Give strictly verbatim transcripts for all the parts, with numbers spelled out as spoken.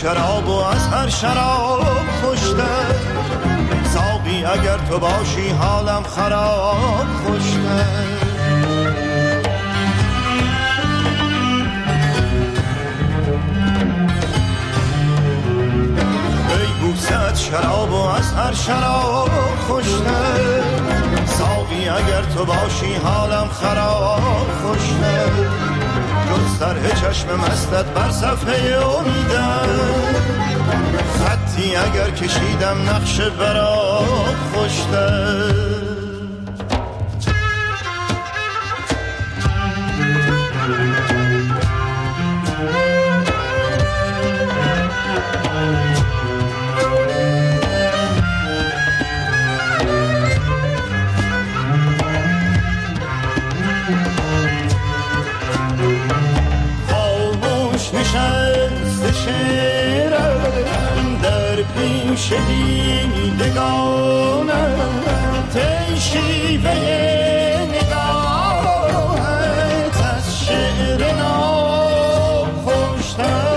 شراب و از هر شراب خوشتر. ساقی اگر تو باشی حالم خراب خوشتر. ای بوسه شراب و از هر شراب خوشتر. ساقی اگر تو باشی حالم خراب خوشتر. جز طرح چشم مستت بر صفحه امیدم، خطی اگر کشیدم نقش برات خوشتر. شعرم در پیش دیدگانم، تی شیوه نگاهت از شعر ناب خوشتر.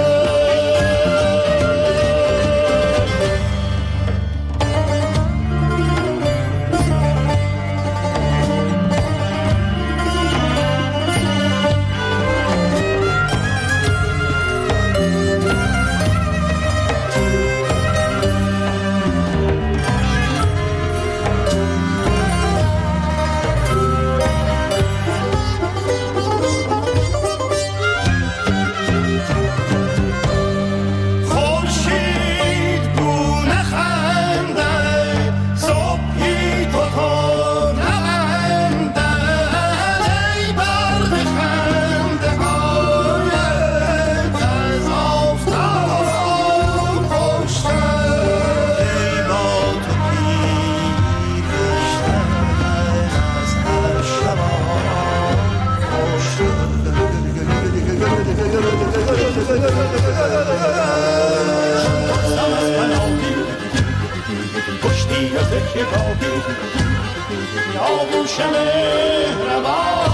آغوش مهربان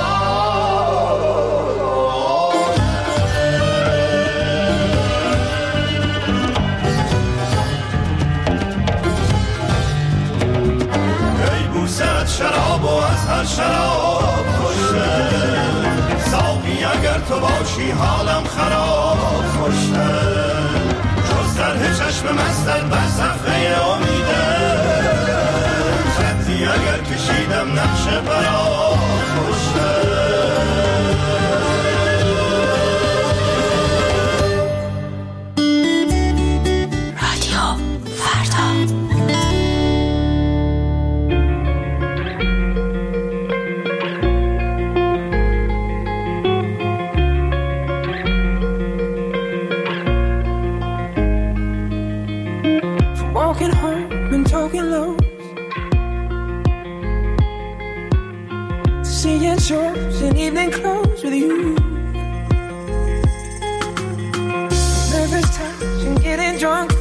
ای بوسه شراب و از هر شراب خوشتر. ساقی اگر تو باشی حالم خراب خوشتر. جز طرح چشم مستت بر صفحه امیدم، خطی اگر کشیدم نقش برات خوشتر. رادیو فردا. Walking home and talking low, seeing shows in evening clothes with you. Nervous times and getting drunk,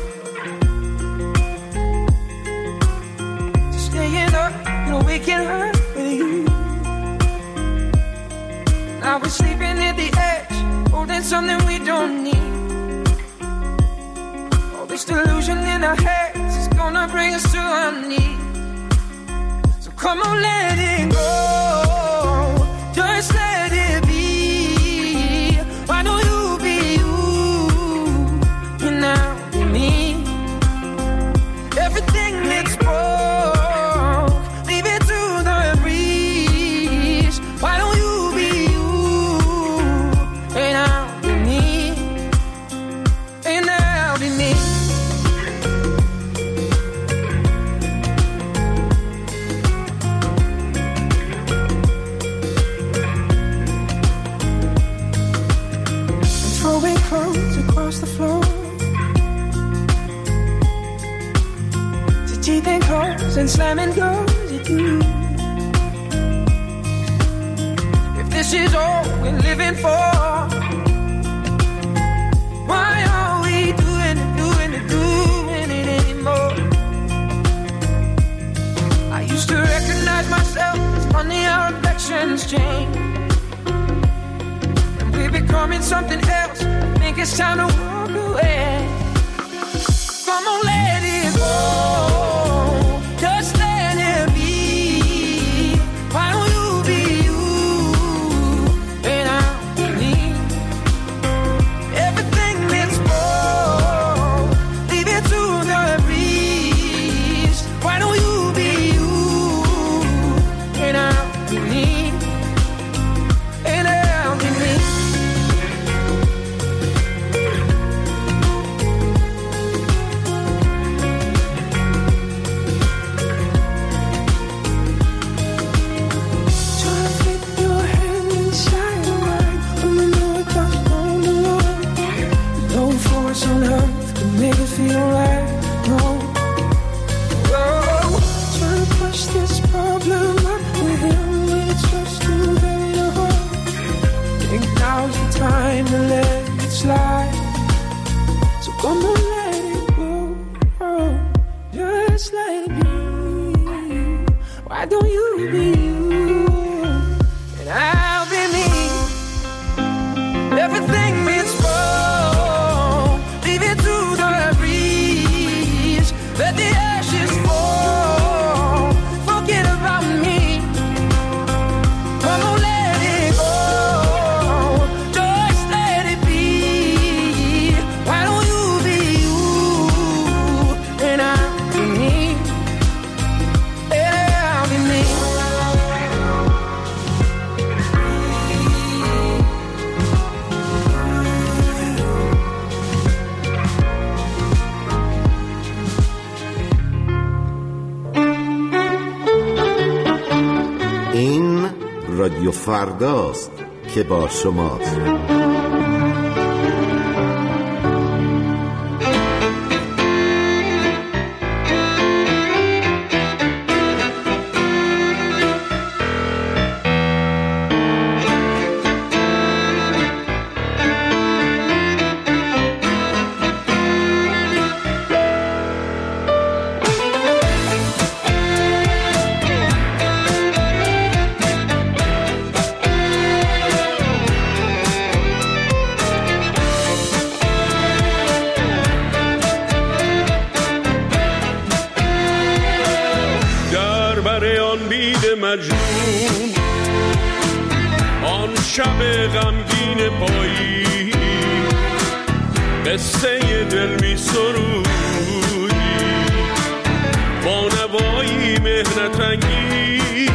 staying up and waking up with you. Now we're sleeping at the edge, holding something we don't need. All this delusion in our heads is gonna bring us to our knees. So come on, let it go. Just let it be. Why don't you be you? You now be me. Everything that's broke, leave it to the breeze. Why don't you be you? And I'll be me. And I'll be me. Clothes across the floor, to teeth and claws and slamming doors at you. If this is all we're living for, why are we doing it, doing it, doing it anymore? I used to recognize myself. It's funny how affections change. We're becoming something else. I think it's time to walk away. else on earth can make it feel right. No, oh, trying to push this problem up with him when it's just too heavy to hold. Think now's the time to let it slide. So come on, let it go. Oh, just let it be. Why don't you be you and I'll be me? Everything means fall. Leave it to the breeze. Let the ashes fall. Forget about me. Come on, let it go. Just let it be. Why don't you be you and I'll be me? Yeah, I'll be me. این رادیو فرداست که با شماست. مجنون آن شب غمگین پایی قصه دل می سرودی با نوایی مهنت انگیز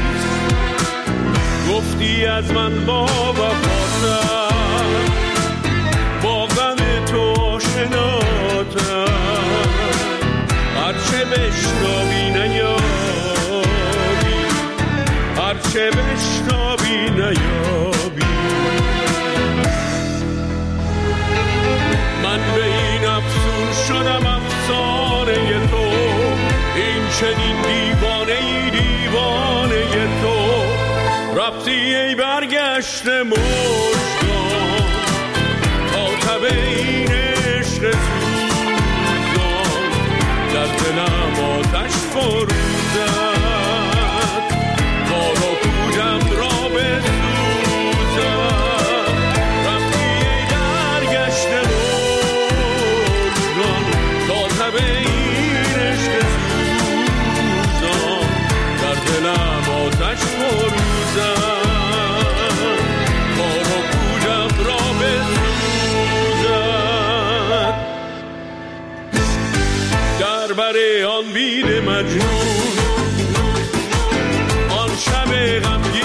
گفتی از من با وفاتر با غم تو آشناتر هرچه بشنوی نیابی هرچه بشنوی نیابی من به این افسون شدم افسانه تو این چنین دیوانه ای دیوانه تو رفتی ای برگشته مژگان تا تب این عشق سوزان در دلم آتش فروزد کارو کودم را بسوزد رفتی ای برگشته مژگان تا تب این عشق سوزان در دلم آتش فروزد کارو کودم را بسوزد در بر آن بید مجنون آن شب غمگین